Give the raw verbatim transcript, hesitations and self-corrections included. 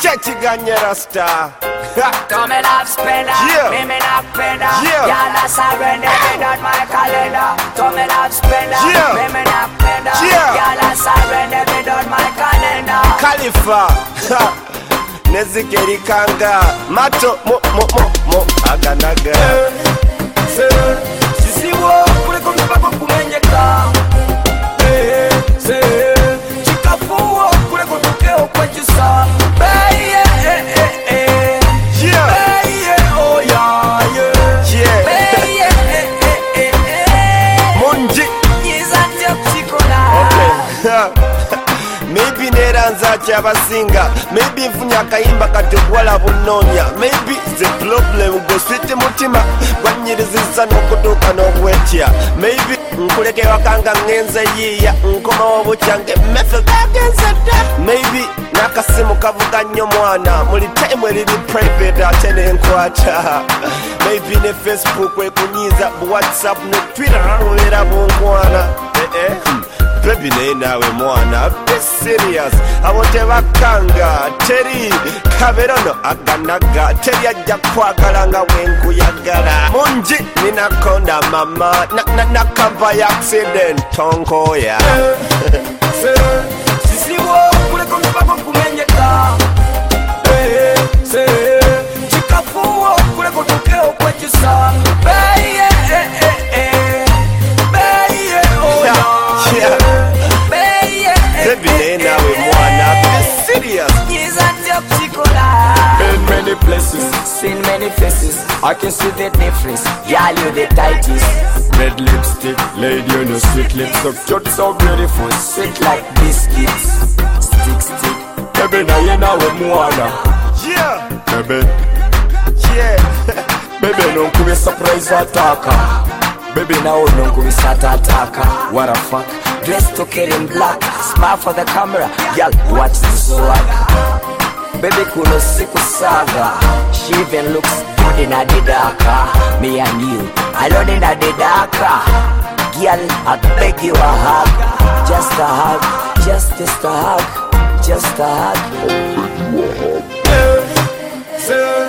Chechi ganye rasta. Come and have spender, Yeah. me me not pender. Yeah. Y'all a surrender, me not my calendar. Come and have spender, Yeah. me me not pender. Yeah. Y'all a surrender, me not my calendar. Khalifa. Nezikeri kanga. Mato mo mo mo mo aganaga. Sisi wo kule kumba kwa kumenyeka. Eh, se chikafuo kule kutokeo kwa jisa. Hey, eh, eh, eh, eh. Yeah. Hey, yeah, oh yeah, yeah. Yeah. Hey, yeah, eh, eh, eh, eh. Munji. Yizanje kuchikola. Okay. Maybe neranza kyabasinga. Maybe nfunya akayimba katyokwala bunonya. Maybe the problem go sweet mutima gwanyiriza n'okutuuka n'okwetya. Maybe nkuleke wakanga ngenze yiya nkoma wabukyange mefe gagenze dda. Maybe n'akasimu kavuga nnyo mwana muli time eriri private ate n'enkwata. Maybe ne Facebook ekunyiiza bu WhatsApp ne Twitter lubeera bunkwana. Eh eh baby naye naawe mwana be serious abo tebakanga teri kaberono aganaga teri ajja kwagala nga bwenkuyagala mungi ninakonda mama nakava ya accident tonkoya sisiwo kuleko mpako kumenyeka chikafuwo kuleko tokeo kwekisa beye beye oya baby naye naawe mwana be serious been many places, seen many faces. I can see the difference. Y'all you the tightest. Red lipstick, lady on your sweet lips, so cute, so beautiful, sweet like biscuits. Stick, stick. Baby, now you know I'm wanna. yeah Baby, yeah baby, no kubi surprise attacker. Baby, now no kubi start attacker. What a fuck. Dressed to kill in black. Smile for the camera. Y'all watch the swag. Baby kuno siku saga. She even looks good in a the darker. Me and you alone in a the darker. Girl, I beg you a hug. Just a hug, just, just a hug, just a hug.